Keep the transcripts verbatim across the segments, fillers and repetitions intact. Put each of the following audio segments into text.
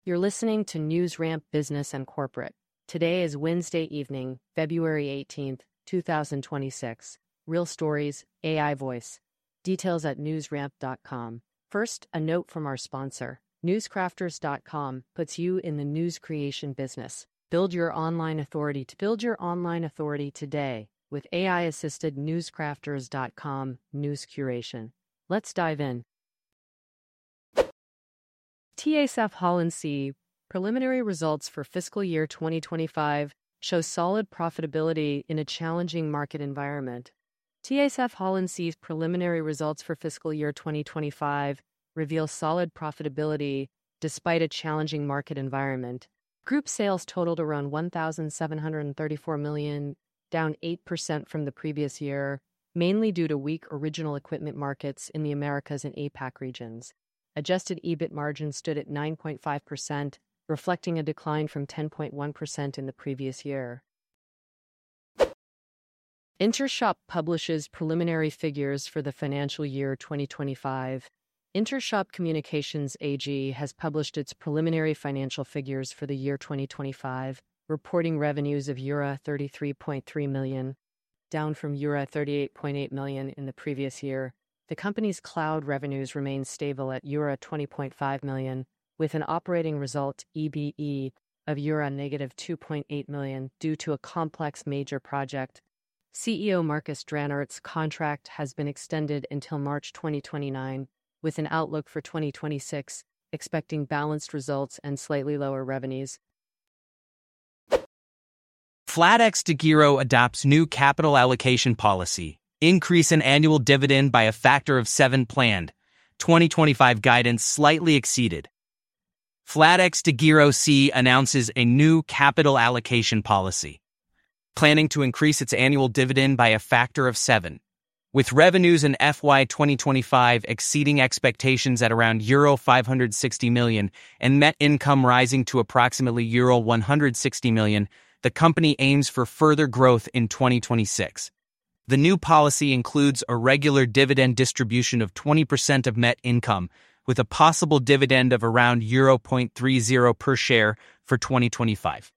You're listening to NewsRamp Business and Corporate. Today is Wednesday evening, February eighteenth, two thousand twenty-six. Real stories, A I voice. Details at newsramp dot com. First, a note from our sponsor. newscrafters dot com puts you in the news creation business. Build your online authority to build your online authority today with A I-assisted newscrafters dot com news curation. Let's dive in. T A S F Holland C preliminary results for fiscal year twenty twenty-five show solid profitability in a challenging market environment. T A S F Holland C's preliminary results for fiscal year twenty twenty-five reveal solid profitability despite a challenging market environment. Group sales totaled around one thousand seven hundred thirty-four million dollars, down eight percent from the previous year, mainly due to weak original equipment markets in the Americas and APAC regions. Adjusted E B I T margin stood at nine point five percent, reflecting a decline from ten point one percent in the previous year. Intershop publishes preliminary figures for the financial year twenty twenty-five. Intershop Communications A G has published its preliminary financial figures for the year twenty twenty-five, reporting revenues of euro thirty-three point three million, down from euro thirty-eight point eight million in the previous year. The company's cloud revenues remain stable at euro twenty point five million, with an operating result E B E of euro negative two point eight million due to a complex major project. C E O Markus Dranert's contract has been extended until March twenty twenty-nine, with an outlook for twenty twenty-six, expecting balanced results and slightly lower revenues. FlatexDEGIRO adopts new capital allocation policy. Increase in annual dividend by a factor of seven planned. twenty twenty-five guidance slightly exceeded. FlatexDEGIRO C announces a new capital allocation policy, planning to increase its annual dividend by a factor of seven. With revenues in F Y twenty twenty-five exceeding expectations at around euro five hundred sixty million and net income rising to approximately euro one hundred sixty million, the company aims for further growth in twenty twenty-six. The new policy includes a regular dividend distribution of twenty percent of net income, with a possible dividend of around euro zero point three zero per share for twenty twenty-five.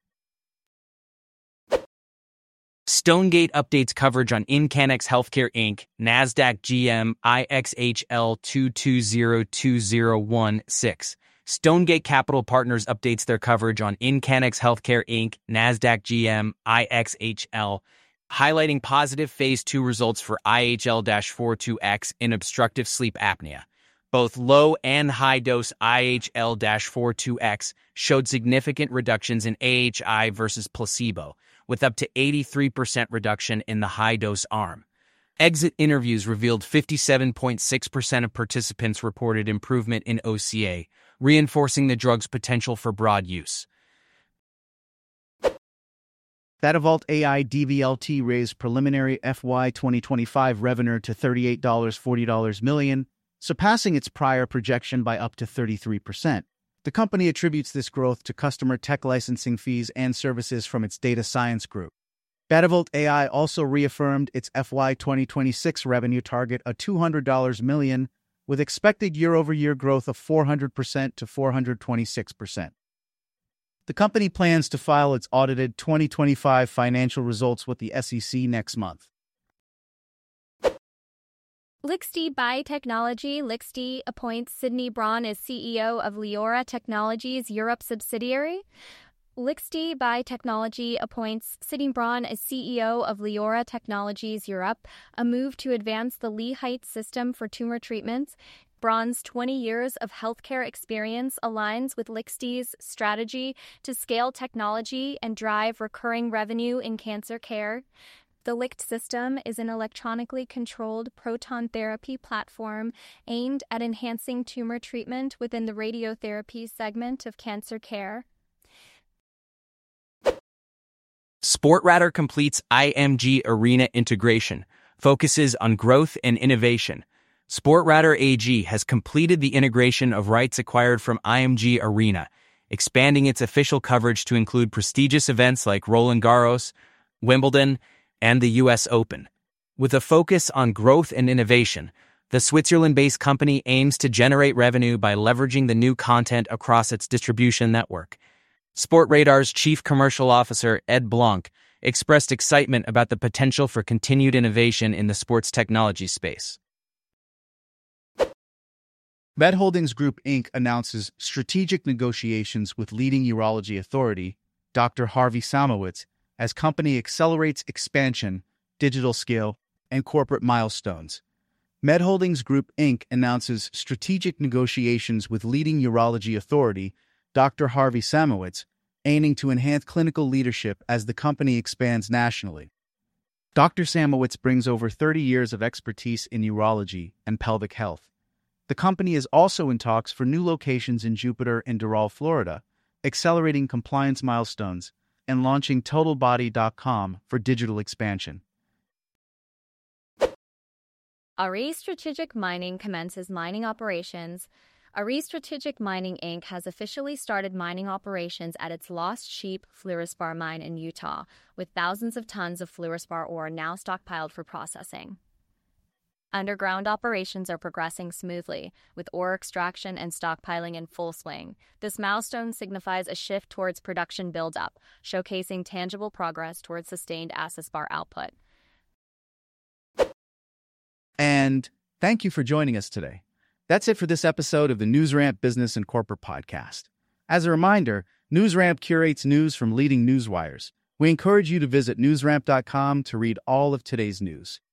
Stonegate updates coverage on Incanex Healthcare Incorporated, NASDAQ G M I X H L two two zero two zero one six. Stonegate Capital Partners updates their coverage on Incanex Healthcare Incorporated, NASDAQ G M I X H L, highlighting positive Phase two results for I H L forty-two X in obstructive sleep apnea. Both low and high-dose I H L forty-two X showed significant reductions in A H I versus placebo, with up to eighty-three percent reduction in the high-dose arm. Exit interviews revealed fifty-seven point six percent of participants reported improvement in O C A, reinforcing the drug's potential for broad use. Datavault A I D V L T raised preliminary F Y twenty twenty-five revenue to thirty-eight point four zero million dollars, surpassing its prior projection by up to thirty-three percent. The company attributes this growth to customer tech licensing fees and services from its data science group. Datavault A I also reaffirmed its F Y twenty twenty-six revenue target of two hundred million dollars, with expected year-over-year growth of four hundred percent to four hundred twenty-six percent. The company plans to file its audited twenty twenty-five financial results with the S E C next month. Lixty Biotechnology. Lixty appoints Sidney Braun as C E O of Leora Technologies Europe subsidiary. Lixty Biotechnology appoints Sidney Braun as C E O of Leora Technologies Europe, a move to advance the LeHeight system for tumor treatments. Braun's twenty years of healthcare experience aligns with Lixty's strategy to scale technology and drive recurring revenue in cancer care. The LICT system is an electronically controlled proton therapy platform aimed at enhancing tumor treatment within the radiotherapy segment of cancer care. Sportradar completes I M G Arena integration, focuses on growth and innovation. Sportradar A G has completed the integration of rights acquired from I M G Arena, expanding its official coverage to include prestigious events like Roland Garros, Wimbledon, and the U S Open. With a focus on growth and innovation, The Switzerland-based company aims to generate revenue by leveraging the new content across its distribution network. Sportradar's chief commercial officer, Ed Blanc, expressed excitement about the potential for continued innovation in the sports technology space. MedHoldings Group Incorporated announces strategic negotiations with leading urology authority, Doctor Harvey Samowitz, as company accelerates expansion, digital scale, and corporate milestones. MedHoldings Group Incorporated announces strategic negotiations with leading urology authority, Doctor Harvey Samowitz, aiming to enhance clinical leadership as the company expands nationally. Doctor Samowitz brings over thirty years of expertise in urology and pelvic health. The company is also in talks for new locations in Jupiter and Doral, Florida, accelerating compliance milestones, and launching Total Body dot com for digital expansion. Aris Strategic Mining commences mining operations. Aris Strategic Mining Incorporated has officially started mining operations at its Lost Sheep fluorspar mine in Utah, with thousands of tons of fluorspar ore now stockpiled for processing. Underground operations are progressing smoothly, with ore extraction and stockpiling in full swing. This milestone signifies a shift towards production buildup, showcasing tangible progress towards sustained Asisbar output. And thank you for joining us today. That's it for this episode of the NewsRamp Business and Corporate Podcast. As a reminder, NewsRamp curates news from leading newswires. We encourage you to visit newsramp dot com to read all of today's news.